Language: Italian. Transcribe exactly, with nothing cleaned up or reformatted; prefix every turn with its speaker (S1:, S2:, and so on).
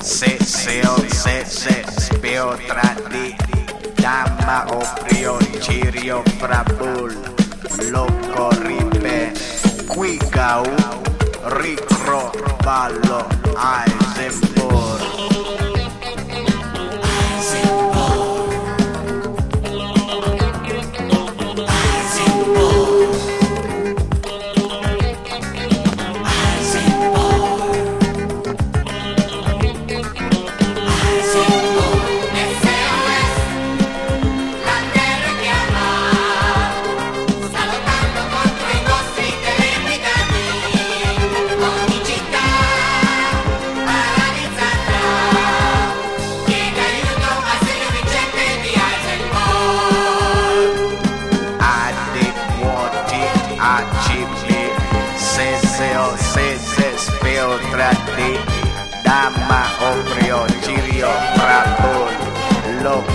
S1: Se seo se se speo tra di Damma o prio cirio frabul Loco ripe Qui gau Ricro ballo Eisenborg Se seo se se speo tra di Damma o prio cirio frabul Loco